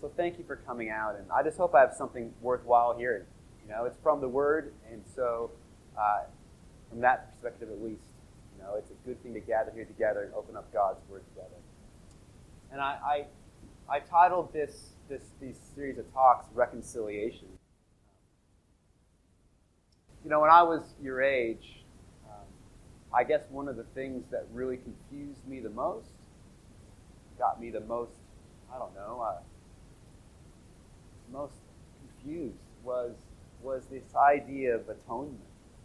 So thank you for coming out, and I just hope I have something worthwhile here. It's from the Word, and so from that perspective at least, it's a good thing to gather here together and open up God's Word together. And I titled these series of talks Reconciliation. When I was your age, I guess one of the things that really confused me the most, got me the most, most confused was this idea of atonement.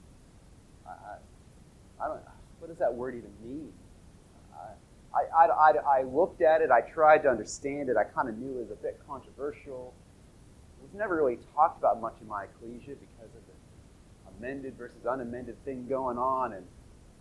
I don't know, what does that word even mean? I looked at it, I tried to understand it, I kind of knew it was a bit controversial. It was never really talked about much in my ecclesia because of the amended versus unamended thing going on. And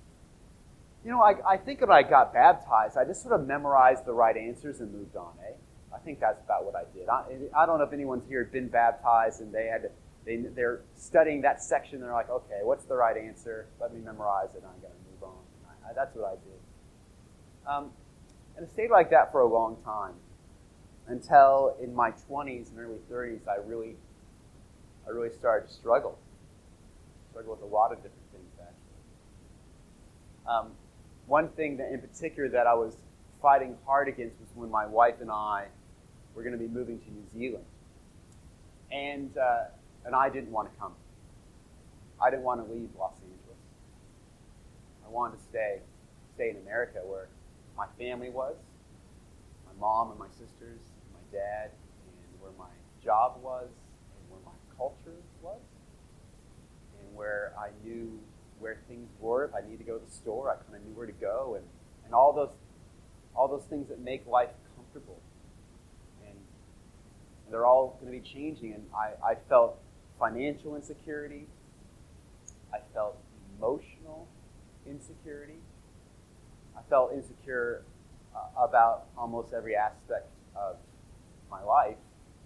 I think when I got baptized, I just sort of memorized the right answers and moved on, I think that's about what I did. I don't know if anyone's here had been baptized and they're studying that section. They're like, okay, what's the right answer? Let me memorize it, and I'm going to move on. That's what I did. And it stayed like that for a long time until in my 20s and early 30s, I really started to struggle with a lot of different things, actually. One thing that in particular that I was fighting hard against was when my wife and I were going to be moving to New Zealand. And I didn't want to come. I didn't want to leave Los Angeles. I wanted to stay in America where my family was, my mom and my sisters, and my dad, and where my job was, and where my culture was, and where I knew where things were. If I needed to go to the store, I kind of knew where to go, and all those things that make life comfortable. And they're all going to be changing. And I felt financial insecurity. I felt emotional insecurity. I felt insecure about almost every aspect of my life.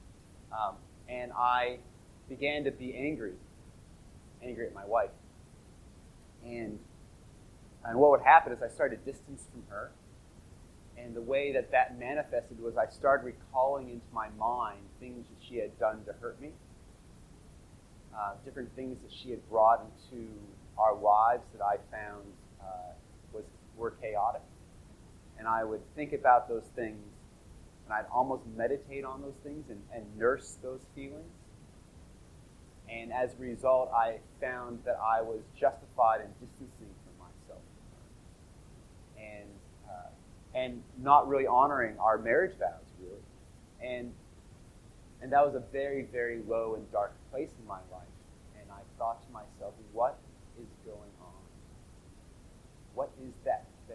And I began to be angry at my wife. And what would happen is I started to distance from her. And the way that manifested was I started recalling into my mind things that she had done to hurt me, different things that she had brought into our lives that I found were chaotic. And I would think about those things, and I'd almost meditate on those things and nurse those feelings. And as a result, I found that I was justified in distancing from myself and not really honoring our marriage vows, really. And that was a very, very low and dark place in my life. And I thought to myself, what is going on? What is that thing?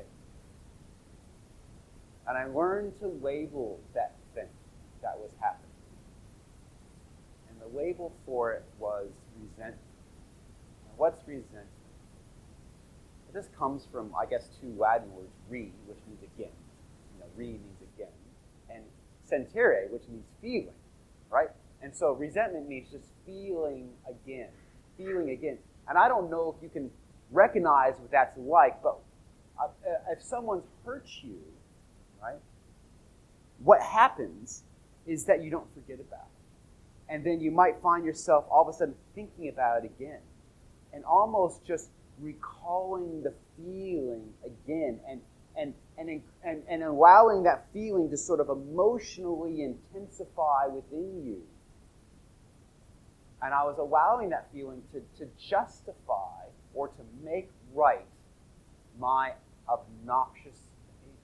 And I learned to label that thing that was happening. And the label for it was resentment. Now, what's resentment? This comes from, I guess, two Latin words, re, which means again. Re means again. And sentire, which means feeling, right? And so resentment means just feeling again. And I don't know if you can recognize what that's like, but if someone's hurt you, right, what happens is that you don't forget about it. And then you might find yourself all of a sudden thinking about it again and almost just recalling the feeling again and allowing that feeling to sort of emotionally intensify within you. And I was allowing that feeling to justify or to make right my obnoxious behavior.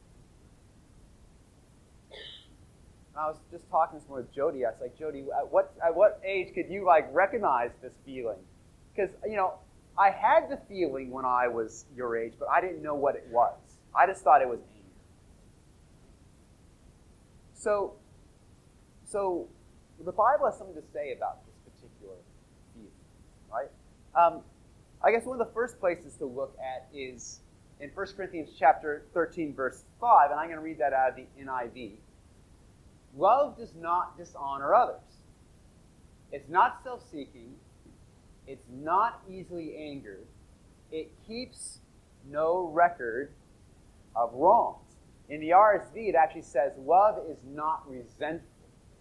And I was just talking this morning with Jody. I was like, Jody, at what age could you recognize this feeling? Because, I had the feeling when I was your age, but I didn't know what it was. I just thought it was anger. So the Bible has something to say about this particular feeling, right? I guess one of the first places to look at is in 1 Corinthians chapter 13, verse 5, and I'm going to read that out of the NIV. Love does not dishonor others. It's not self-seeking. It's not easily angered. It keeps no record of wrongs. In the RSV, it actually says, love is not resentful.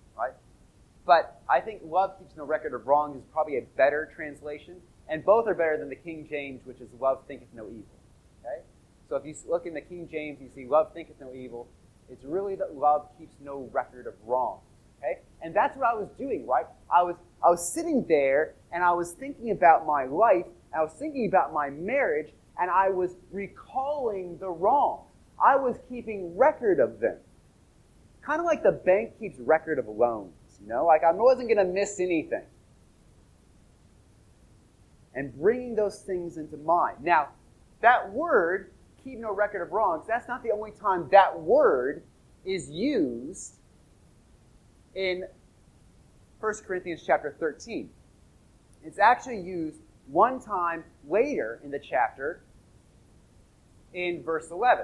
right? But I think love keeps no record of wrongs is probably a better translation, and both are better than the King James, which is love thinketh no evil. Okay? So if you look in the King James, you see love thinketh no evil. It's really that love keeps no record of wrongs. Okay? And that's what I was doing, right? I was sitting there, and I was thinking about my life, I was thinking about my marriage, and I was recalling the wrongs. I was keeping record of them. Kind of like the bank keeps record of loans, Like I wasn't going to miss anything. And bringing those things into mind. Now, that word, keep no record of wrongs, that's not the only time that word is used in 1 Corinthians chapter 13. It's actually used one time later in the chapter in verse 11,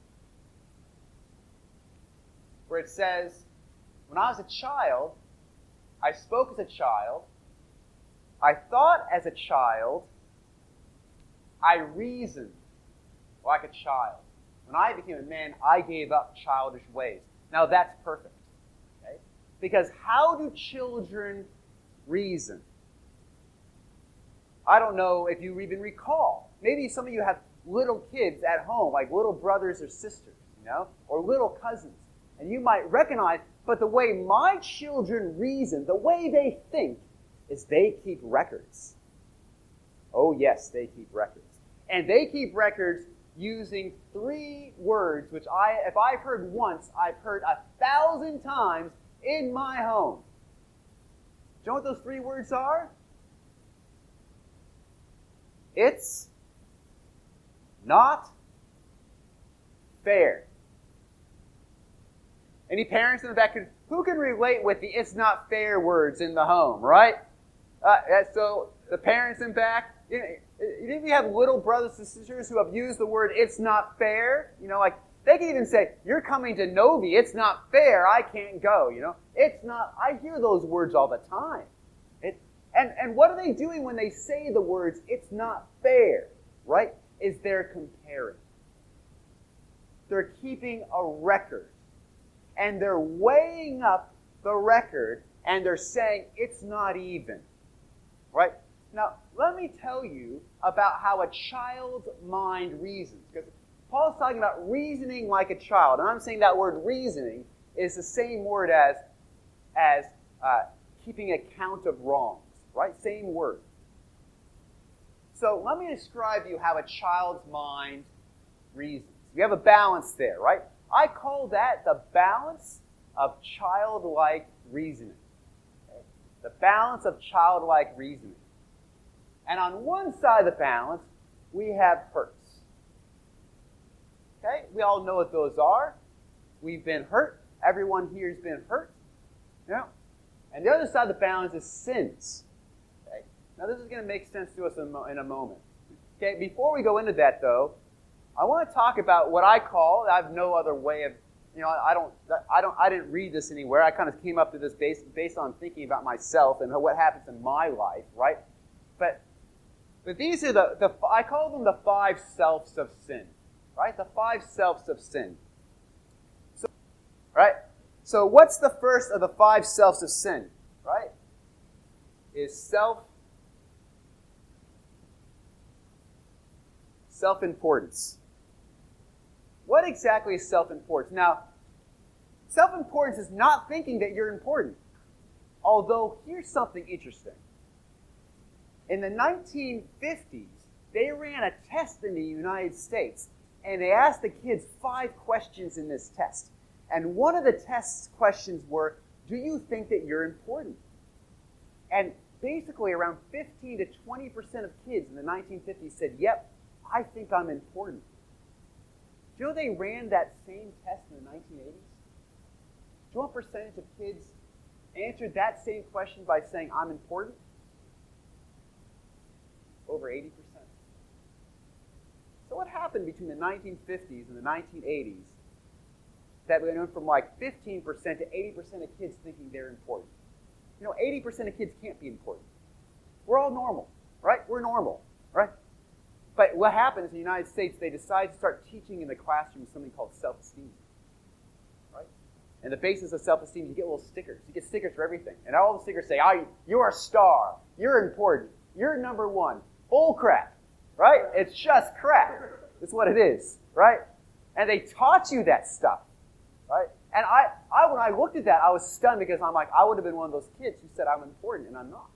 where it says, when I was a child, I spoke as a child, I thought as a child, I reasoned like a child. When I became a man, I gave up childish ways. Now that's perfect. Okay? Because how do children reason? I don't know if you even recall. Maybe some of you have little kids at home, like little brothers or sisters, or little cousins. And you might recognize, but the way my children reason, the way they think, is they keep records. Oh yes, they keep records. And they keep records using 3 words, which if I've heard once, I've heard 1,000 times in my home. Do you know what those 3 words are? It's not fair. Any parents in the back, who can relate with the "it's not fair" words in the home, right? So the parents in back, if you have little brothers and sisters who have used the word "it's not fair," they can even say, "You're coming to Novi, it's not fair, I can't go," It's not, I hear those words all the time. And what are they doing when they say the words, "it's not fair," right? Is they're comparing. They're keeping a record. And they're weighing up the record, and they're saying, it's not even. Right? Now, let me tell you about how a child's mind reasons. Because Paul's talking about reasoning like a child. And I'm saying that word reasoning is the same word as keeping account of wrongs. Right? Same word. So let me describe to you how a child's mind reasons. We have a balance there, right? I call that the balance of childlike reasoning. Okay? The balance of childlike reasoning. And on one side of the balance, we have hurts. Okay? We all know what those are. We've been hurt. Everyone here has been hurt. And the other side of the balance is sins. Okay? Now this is going to make sense to us in a moment. Okay? Before we go into that, though, I want to talk about what I call, I have no other way of, I didn't read this anywhere. I kind of came up to this based on thinking about myself and what happens in my life, right? But these are I call them the 5 selves of sin, right? The 5 selves of sin. So, right? So what's the first of the 5 selves of sin, right? Is self-importance. What exactly is self-importance? Now, self-importance is not thinking that you're important. Although, here's something interesting. In the 1950s, they ran a test in the United States, and they asked the kids 5 questions in this test. And one of the test questions were, do you think that you're important? And basically, around 15 to 20% of kids in the 1950s said, yep, I think I'm important. Do you know they ran that same test in the 1980s? Do you know what percentage of kids answered that same question by saying, I'm important? Over 80%. So what happened between the 1950s and the 1980s that we went from like 15% to 80% of kids thinking they're important? 80% of kids can't be important. We're all normal, right? We're normal, right? But what happened is in the United States, they decided to start teaching in the classroom something called self-esteem, right? And the basis of self-esteem, you get little stickers. You get stickers for everything. And all the stickers say, you're a star. You're important. You're number one. Bull crap. Right? It's just crap. That's what it is. Right? And they taught you that stuff. Right? And when I looked at that, I was stunned because I'm like, I would have been one of those kids who said I'm important and I'm not.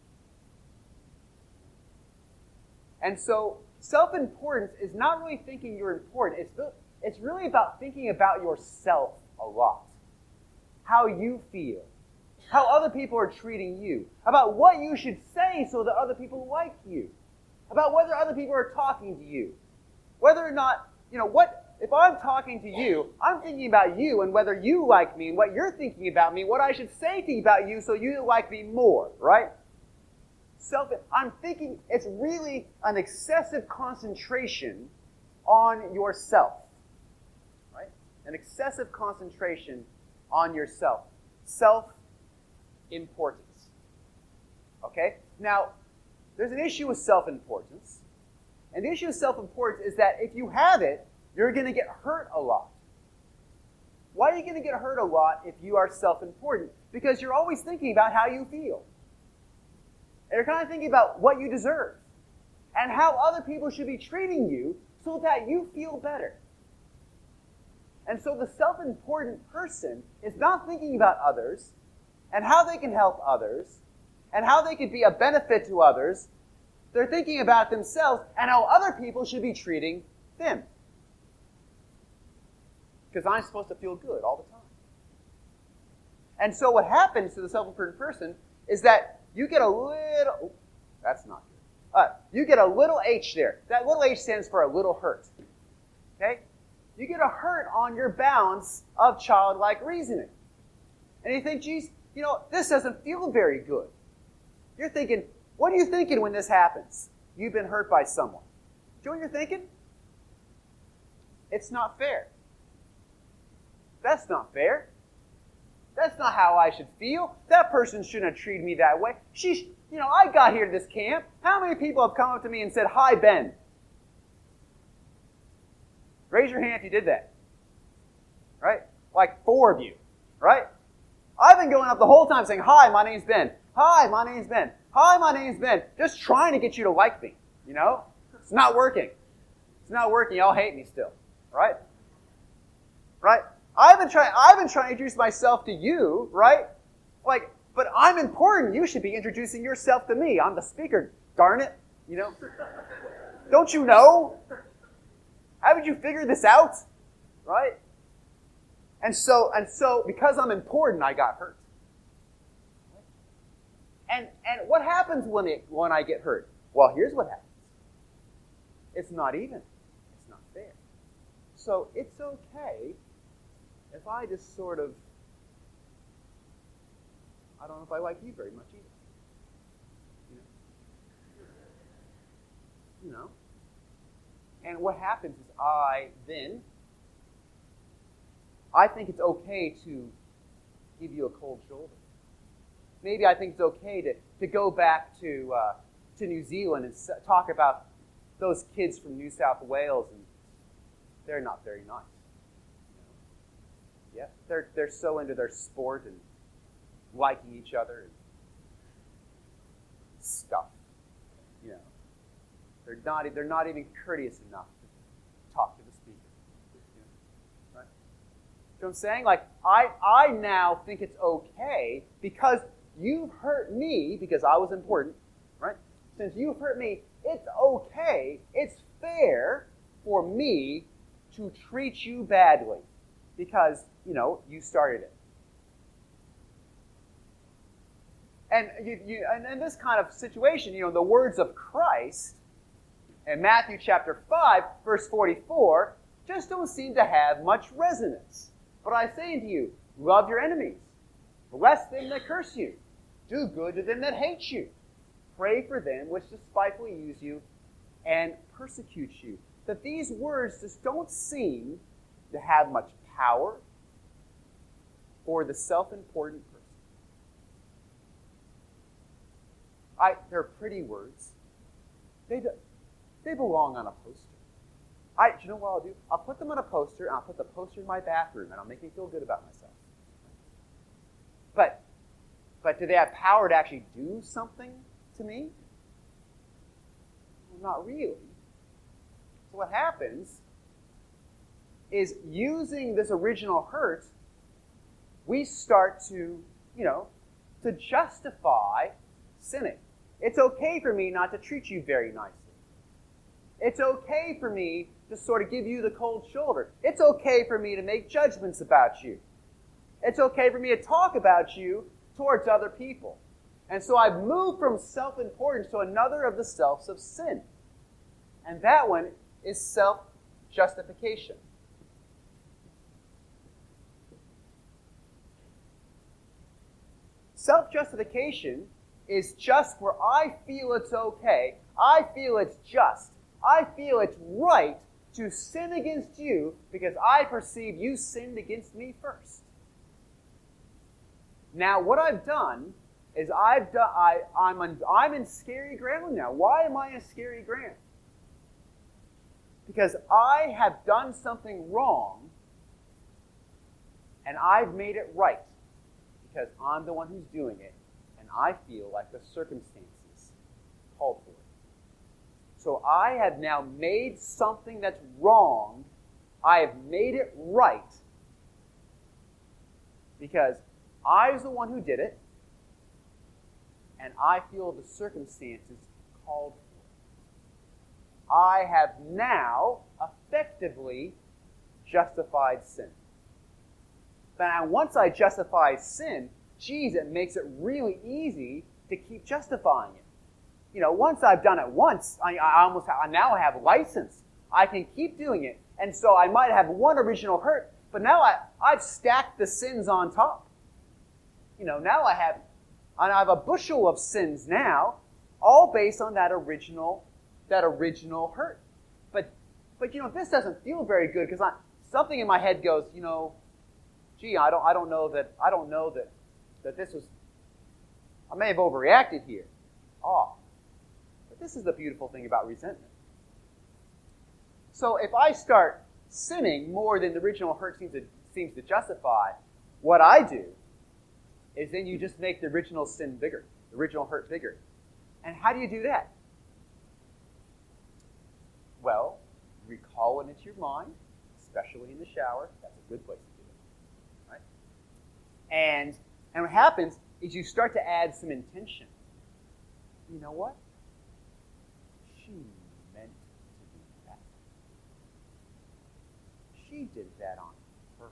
And so self-importance is not really thinking you're important. It's really about thinking about yourself a lot. How you feel. How other people are treating you. About what you should say so that other people like you. About whether other people are talking to you. Whether or not, if I'm talking to you, I'm thinking about you and whether you like me and what you're thinking about me, what I should say to you about you so you like me more, right? I'm thinking it's really an excessive concentration on yourself, right? An excessive concentration on yourself. Self-importance. Okay? Now, there's an issue with self-importance. And the issue with self-importance is that if you have it, you're going to get hurt a lot. Why are you going to get hurt a lot if you are self-important? Because you're always thinking about how you feel. And you're kind of thinking about what you deserve. And how other people should be treating you so that you feel better. And so the self-important person is not thinking about others and how they can help others and how they can be a benefit to others. They're thinking about themselves and how other people should be treating them. Because I'm supposed to feel good all the time. And so what happens to the self-important person is that you get a little... that's not good. You get a little H there. That little H stands for a little hurt. Okay? You get a hurt on your bounds of childlike reasoning. And you think, geez, this doesn't feel very good. You're thinking, what are you thinking when this happens? You've been hurt by someone. Do you know what you're thinking? It's not fair. That's not fair. That's not how I should feel. That person shouldn't have treated me that way. I got here to this camp. How many people have come up to me and said, "Hi, Ben"? Raise your hand if you did that. Right? Like 4 of you. Right? I've been going up the whole time saying, "Hi, my name's Ben. Hi, my name's Ben. Hi, my name's Ben." Just trying to get you to like me. It's not working. It's not working. Y'all hate me still. Right? Right? I've been trying to introduce myself to you, right? But I'm important. You should be introducing yourself to me. I'm the speaker, darn it. Don't you know? Haven't you figured this out? Right? And so because I'm important, I got hurt. And what happens when I get hurt? Well, here's what happens. It's not even. It's not fair. So it's okay if I just sort of, I don't know if I like you very much either. And what happens is I think it's okay to give you a cold shoulder. Maybe I think it's okay to go back to New Zealand and talk about those kids from New South Wales, and they're not very nice. Yeah, they're so into their sport and liking each other and stuff. They're not even courteous enough to talk to the speaker. Right? You know what I'm saying? I now think it's okay because you've hurt me because I was important, right? Since you've hurt me, it's okay, it's fair for me to treat you badly because, you started it. And in this kind of situation, the words of Christ in Matthew chapter 5, verse 44, just don't seem to have much resonance. But I say unto you, love your enemies, bless them that curse you, do good to them that hate you, pray for them which despitefully use you and persecute you. That these words just don't seem to have much power for the self-important person. They're pretty words. They belong on a poster. Do you know what I'll do? I'll put them on a poster, and I'll put the poster in my bathroom, and I'll make me feel good about myself. But do they have power to actually do something to me? Well, not really. So what happens is, using this original hurt, we start to justify sinning. It's okay for me not to treat you very nicely. It's okay for me to sort of give you the cold shoulder. It's okay for me to make judgments about you. It's okay for me to talk about you towards other people. And so I've moved from self-importance to another of the selves of sin. And that one is self-justification. Self-justification is just where I feel it's okay, I feel it's just, I feel it's right to sin against you because I perceive you sinned against me first. Now, what I've done is I'm in scary ground now. Why am I in scary ground? Because I have done something wrong, and I've made it right because I'm the one who's doing it, and I feel like the circumstances called for it. So I have now made something that's wrong, I have made it right because I was the one who did it, and I feel the circumstances called for it. I have now effectively justified sin. But now, once I justify sin, geez, it makes it really easy to keep justifying it. Once I've done it once, I now have license. I can keep doing it. And so I might have one original hurt, but now I've stacked the sins on top. Now I have a bushel of sins now, all based on that original hurt. But this doesn't feel very good because something in my head goes, gee, I don't know that this was, I may have overreacted here. But this is the beautiful thing about resentment. So if I start sinning more than the original hurt seems to justify, what I do is then you just make the original sin bigger, the original hurt bigger. And how do you do that? Well, recall it into your mind, especially in the shower. That's a good place to do it. Right? And what happens is you start to add some intention. You know what? She meant to do that. She did that on purpose.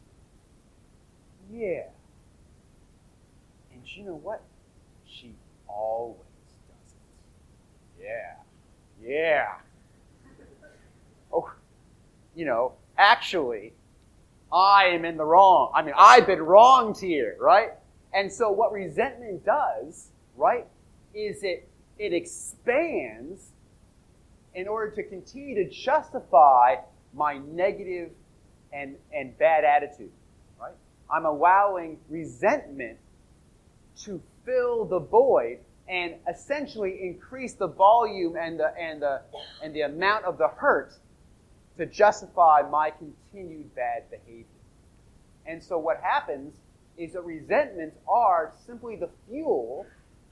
Yeah. And you know what? She always does it. Yeah. Oh, actually, I am in the wrong. I've been wronged here, right? And so what resentment does, right, is it expands in order to continue to justify my negative and bad attitude, right? I'm allowing resentment to fill the void and essentially increase the volume and the amount of the hurt to justify my continued bad behavior. And so what happens is that resentments are simply the fuel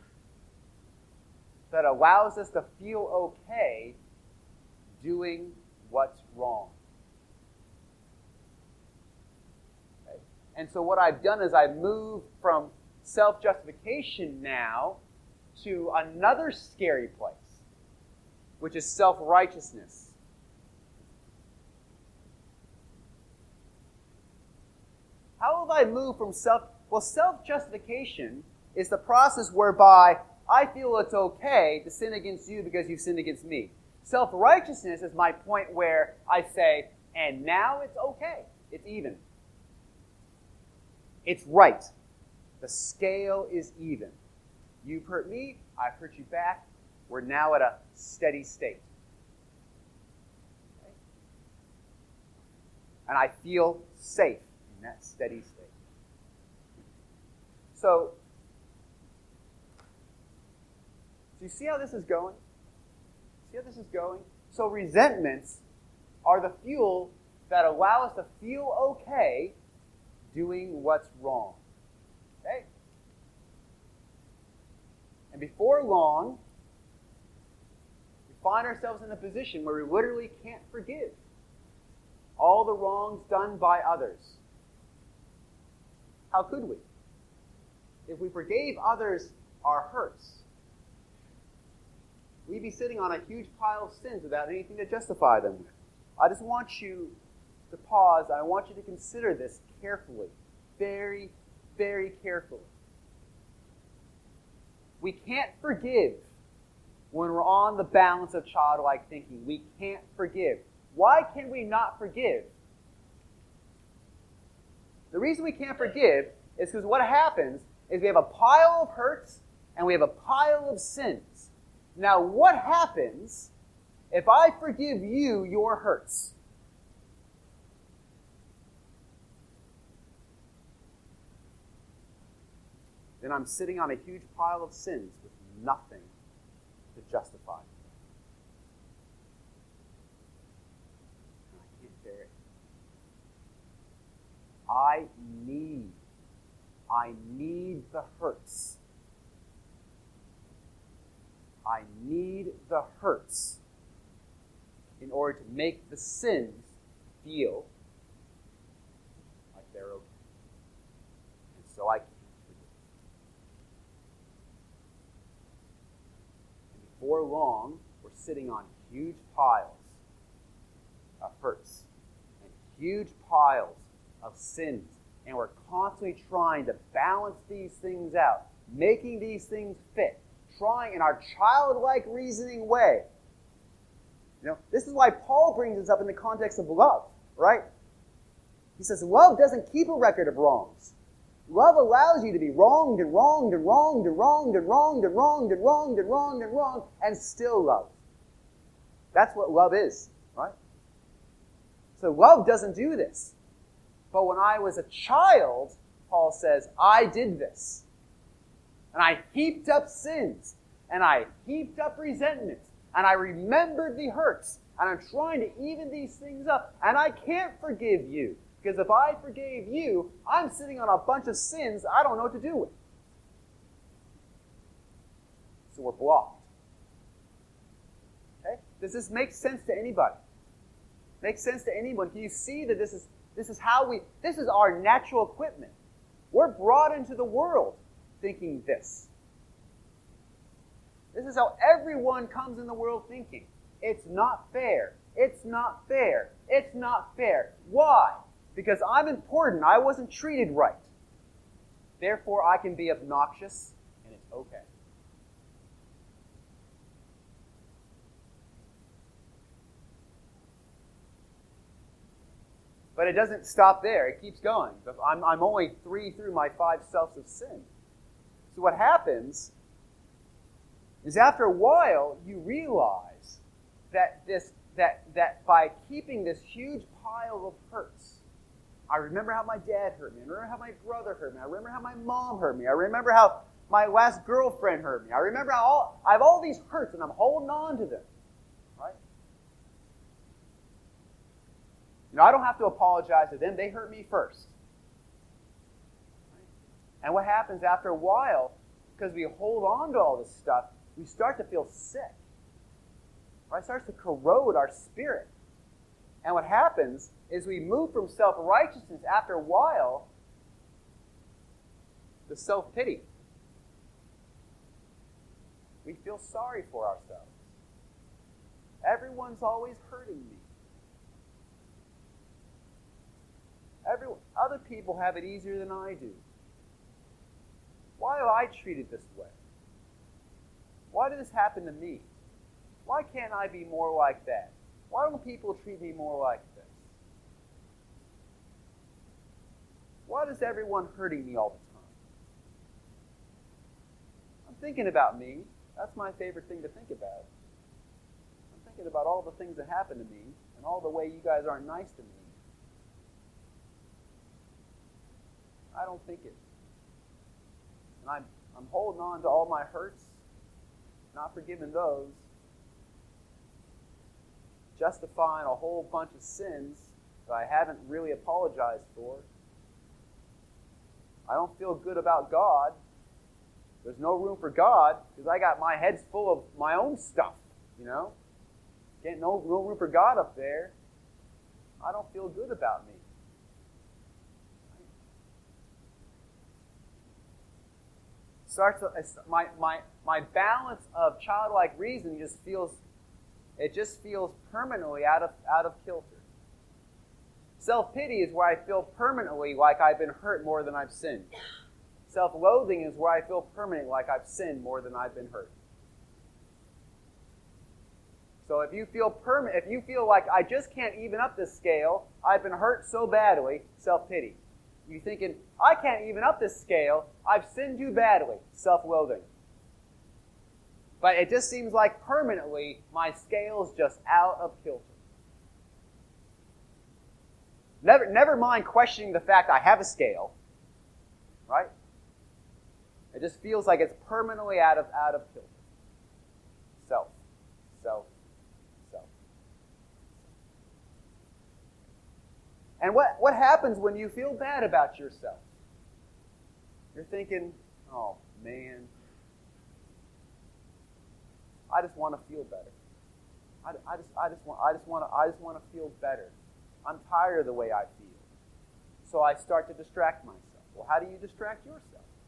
that allows us to feel okay doing what's wrong. Okay? And so what I've done is I've moved from self-justification now to another scary place, which is self-righteousness. How have I moved from self-justification is the process whereby I feel it's okay to sin against you because you've sinned against me. Self-righteousness is my point where I say, and now it's okay. It's even. It's right. The scale is even. You've hurt me, I've hurt you back. We're now at a steady state. Okay? And I feel safe in that steady state. So, do you see how this is going? See how this is going? So resentments are the fuel that allow us to feel okay doing what's wrong. Okay? before long, we find ourselves in a position where we literally can't forgive all the wrongs done by others. How could we? If we forgave others our hurts, we'd be sitting on a huge pile of sins without anything to justify them with. I just want you to pause. I want you to consider this carefully. Very, very carefully. We can't forgive when we're on the balance of childlike thinking. We can't forgive. Why can we not forgive? The reason we can't forgive is because what happens is we have a pile of hurts and we have a pile of sins. Now, what happens if I forgive you your hurts? Then I'm sitting on a huge pile of sins with nothing to justify. And I can't bear it. I need the hurts. I need the hurts in order to make the sins feel like they're okay. And so I can't forgive. And before long, we're sitting on huge piles of hurts and huge piles of sins. And we're constantly trying to balance these things out, making these things fit, trying in our childlike reasoning way. This is why Paul brings this up in the context of love, right? He says, love doesn't keep a record of wrongs. Love allows you to be wronged and wronged and wronged and wronged and wronged and wronged and wronged and wronged and wronged and still love. That's what love is, right? So love doesn't do this. But when I was a child, Paul says, I did this. And I heaped up sins. And I heaped up resentment. And I remembered the hurts. And I'm trying to even these things up. And I can't forgive you. Because if I forgave you, I'm sitting on a bunch of sins I don't know what to do with. So we're blocked. Okay? Does this make sense to anybody? Make sense to anyone? Can you see that this is our natural equipment? We're brought into the world thinking this. This is how everyone comes in the world thinking. It's not fair. It's not fair. It's not fair. Why? Because I'm important. I wasn't treated right. Therefore, I can be obnoxious, and it's okay. But it doesn't stop there. It keeps going. I'm only 3 through my 5 selves of sin. So what happens is after a while, you realize that by keeping this huge pile of hurts, I remember how my dad hurt me. I remember how my brother hurt me. I remember how my mom hurt me. I remember how my last girlfriend hurt me. I remember how I have all these hurts, and I'm holding on to them. Right? I don't have to apologize to them. They hurt me first. Right? And what happens after a while, because we hold on to all this stuff, we start to feel sick. Right? It starts to corrode our spirit. And what happens is we move from self-righteousness after a while to self-pity. We feel sorry for ourselves. Everyone's always hurting me. Other people have it easier than I do. Why am I treated this way? Why did this happen to me? Why can't I be more like that? Why don't people treat me more like this? Why is everyone hurting me all the time? I'm thinking about me. That's my favorite thing to think about. I'm thinking about all the things that happen to me and all the way you guys aren't nice to me. I don't think it. And I'm holding on to all my hurts, not forgiving those, justifying a whole bunch of sins that I haven't really apologized for. I don't feel good about God There's no room for God because I got my head's full of my own stuff, Can't no room for God up there. I don't feel good about me. My balance of childlike reason just feels permanently out of kilter. Self-pity is where I feel permanently like I've been hurt more than I've sinned. Self-loathing is where I feel permanently like I've sinned more than I've been hurt. So if you feel like I just can't even up this scale, I've been hurt so badly, self-pity. You're thinking, I can't even up this scale, I've sinned too badly, self-loathing. But it just seems like permanently my scale's just out of kilter. Never mind questioning the fact I have a scale, right? It just feels like it's permanently out of kilter. Self. And what happens when you feel bad about yourself? You're thinking, oh man, I just want to feel better. I just want to feel better. I'm tired of the way I feel. So I start to distract myself. Well, how do you distract yourself?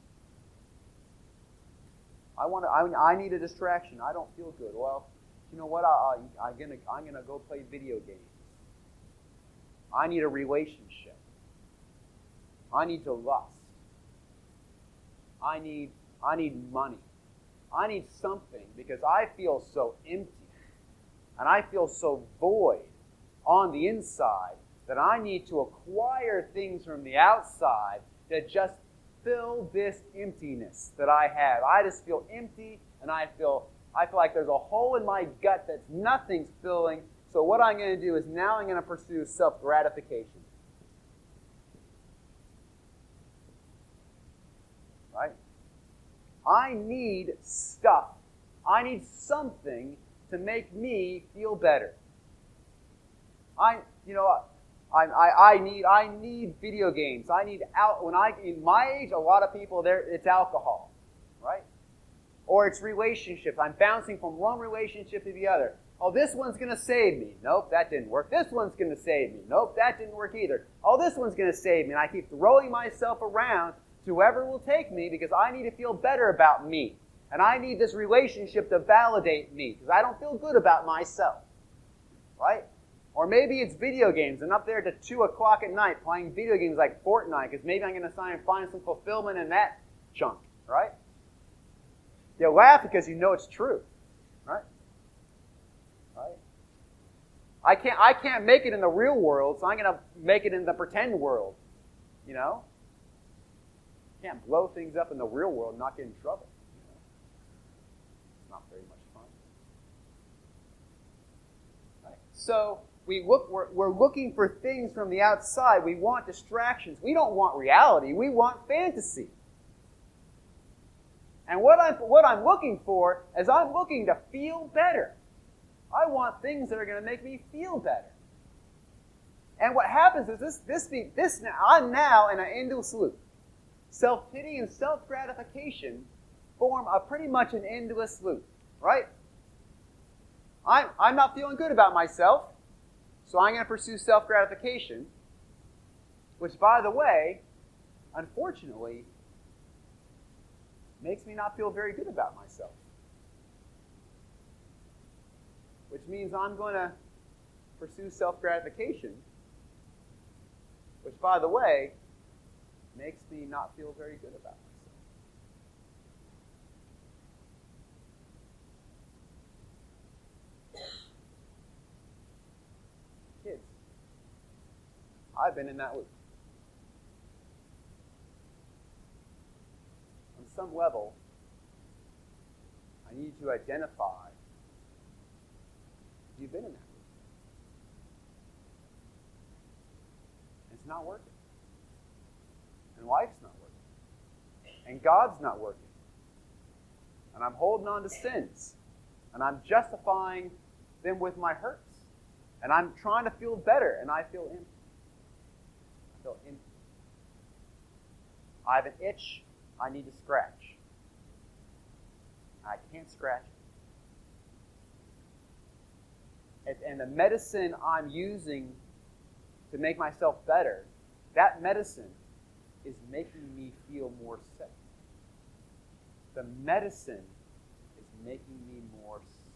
I need a distraction. I don't feel good. Well, you know what? I'm gonna go play video games. I need a relationship. I need to lust. I need money. I need something because I feel so empty and I feel so void on the inside that I need to acquire things from the outside that just fill this emptiness that I have. I just feel empty and I feel like there's a hole in my gut that's nothing's filling. So what I'm going to do is now I'm going to pursue self-gratification. Right? I need stuff. I need something to make me feel better. I need video games. I need in my age, a lot of people it's alcohol, right? Or it's relationships. I'm bouncing from one relationship to the other. Oh, this one's going to save me. Nope, that didn't work. This one's going to save me. Nope, that didn't work either. Oh, this one's going to save me. And I keep throwing myself around to whoever will take me because I need to feel better about me. And I need this relationship to validate me because I don't feel good about myself. Right? Or maybe it's video games and up there to 2 o'clock at night playing video games like Fortnite because maybe I'm going to find some fulfillment in that chunk. Right? You laugh because you know it's true. Right? I can't make it in the real world, so I'm going to make it in the pretend world. Can't blow things up in the real world and not get in trouble. It's not very much fun. Right. So we're looking for things from the outside. We want distractions. We don't want reality. We want fantasy. And what I'm looking for is I'm looking to feel better. I want things that are going to make me feel better. And what happens is I'm now in an endless loop. Self-pity and self-gratification form pretty much an endless loop, right? I'm not feeling good about myself, so I'm going to pursue self-gratification, which, by the way, unfortunately, makes me not feel very good about myself. Which means I'm going to pursue self-gratification, which, by the way, makes me not feel very good about myself. Kids, I've been in that loop. On some level, I need to identify you've been in that loop. It's not working. And life's not working. And God's not working. And I'm holding on to sins. And I'm justifying them with my hurts. And I'm trying to feel better, and I feel empty. I feel empty. I have an itch I need to scratch. I can't scratch it. And the medicine I'm using to make myself better, that medicine is making me feel more sick. The medicine is making me more sick.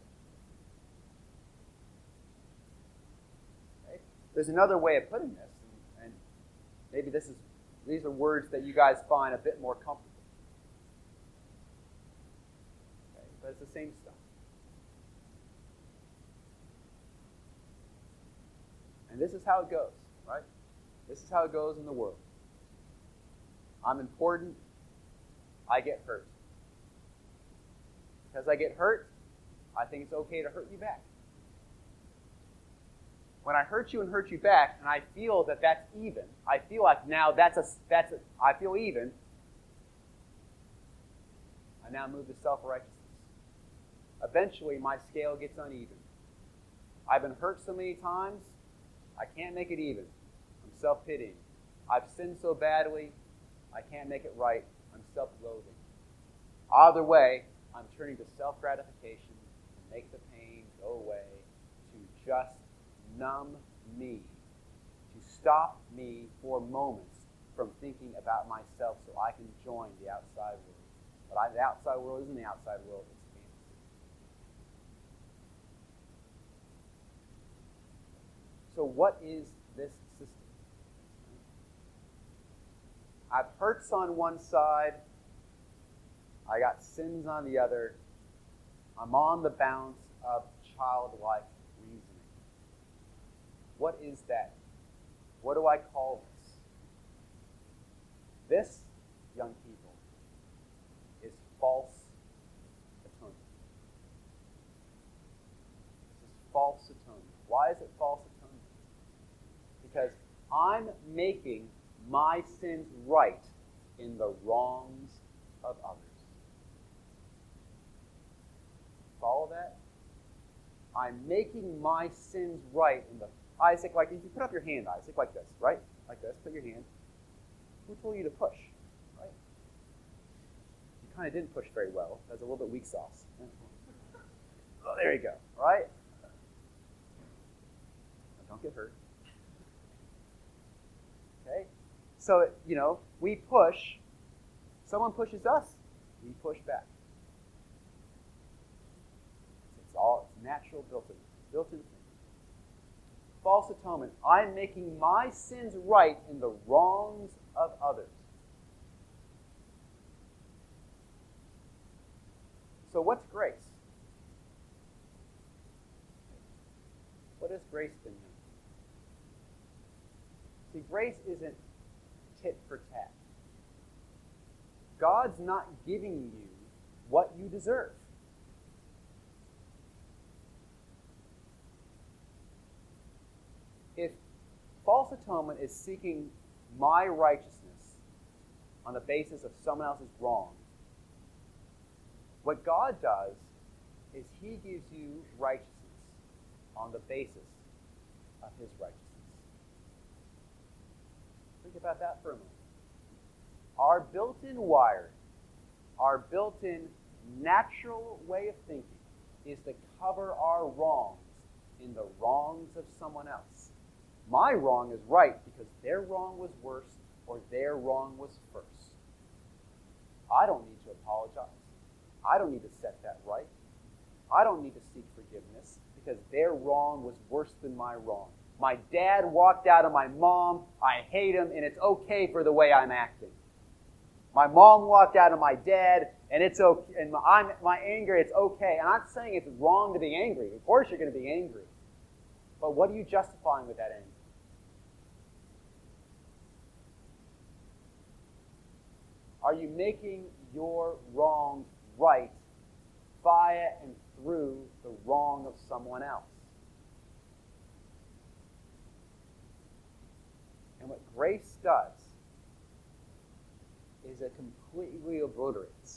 Okay? There's another way of putting this, and maybe these are words that you guys find a bit more comfortable. Okay? But it's the same stuff. And this is how it goes, right? This is how it goes in the world. I'm important. I get hurt. Because I get hurt, I think it's okay to hurt you back. When I hurt you and hurt you back, and I feel that that's even, I feel like now I feel even, I now move to self-righteousness. Eventually, my scale gets uneven. I've been hurt so many times, I can't make it even. I'm self-pitying. I've sinned so badly, I can't make it right. I'm self-loathing. Either way, I'm turning to self-gratification to make the pain go away, to just numb me, to stop me for moments from thinking about myself so I can join the outside world. But the outside world isn't the outside world, it's fantasy. So what is this system? I've hurts on one side, I got sins on the other. I'm on the balance of childlike reasoning. What is that? What do I call this? This, young people, is false atonement. This is false atonement. Why is it false atonement? Because I'm making my sins right in the wrongs of others. Follow that? I'm making my sins right in the... Isaac, like, if you put up your hand, Isaac, like this, right? Like this, put your hand. Who told you to push, right? You kind of didn't push very well. That's a little bit weak sauce. Oh, there you go, right? Now, don't get hurt. Okay? So, we push. Someone pushes us, we push back. It's natural, built-in thing. False atonement. I'm making my sins right in the wrongs of others. So what's grace? What has grace been mean? See, grace isn't tit for tat. God's not giving you what you deserve. If false atonement is seeking my righteousness on the basis of someone else's wrong, what God does is He gives you righteousness on the basis of His righteousness. Think about that for a moment. Our built-in wiring, our built-in natural way of thinking is to cover our wrongs in the wrongs of someone else. My wrong is right because their wrong was worse or their wrong was first. I don't need to apologize. I don't need to set that right. I don't need to seek forgiveness because their wrong was worse than my wrong. My dad walked out on my mom. I hate him, and it's okay for the way I'm acting. My mom walked out on my dad, and it's okay. And my anger, it's okay. I'm not saying it's wrong to be angry. Of course you're going to be angry. But what are you justifying with that anger? Are you making your wrongs right via and through the wrong of someone else? And what grace does is it completely obliterates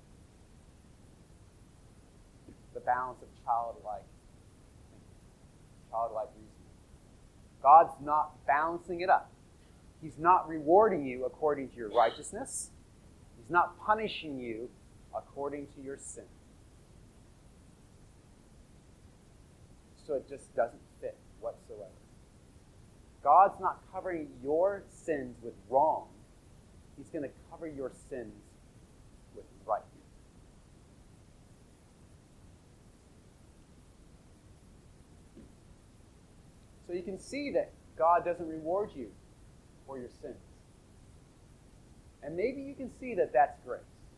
the balance of childlike thinking, childlike reasoning. God's not balancing it up. He's not rewarding you according to your righteousness. He's not punishing you according to your sin. so it just doesn't fit whatsoever. God's not covering your sins with wrong. He's going to cover your sins with right. So you can see that God doesn't reward you for your sins. And maybe you can see that that's grace.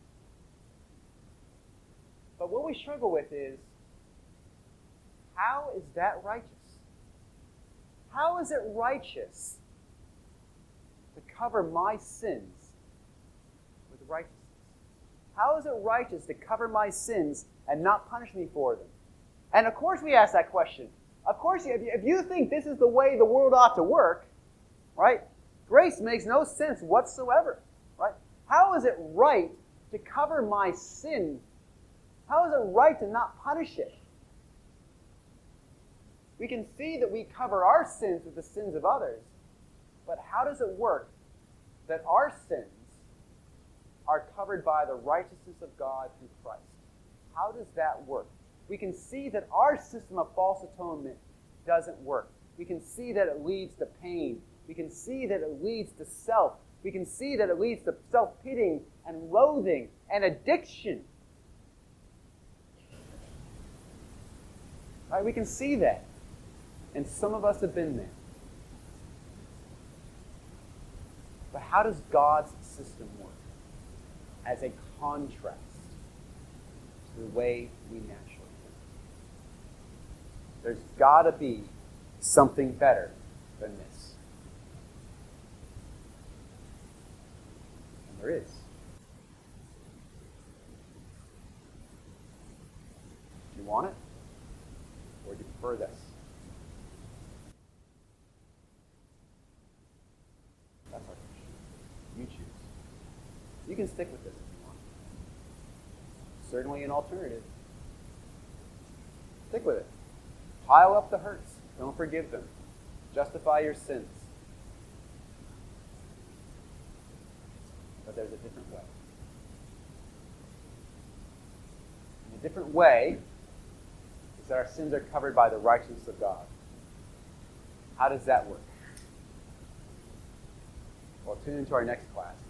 But what we struggle with is, how is that righteous? How is it righteous to cover my sins with righteousness? How is it righteous to cover my sins and not punish me for them? And of course we ask that question. Of course, if you think this is the way the world ought to work, right? Grace makes no sense whatsoever, right? How is it right to cover my sin? How is it right to not punish it? We can see that we cover our sins with the sins of others, but how does it work that our sins are covered by the righteousness of God through Christ? How does that work? We can see that our system of false atonement doesn't work. We can see that it leads to pain. We can see that it leads to self. We can see that it leads to self-pitying and loathing and addiction. Right? We can see that. And some of us have been there. But how does God's system work as a contrast to the way we naturally think? There's got to be something better than this. And there is. Do you want it? Or do you prefer this? That's our question. You choose. You can stick with this if you want. Certainly an alternative. Stick with it. Pile up the hurts. Don't forgive them. Justify your sins. But there's a different way. And the different way is that our sins are covered by the righteousness of God. How does that work? Well, tune into our next class.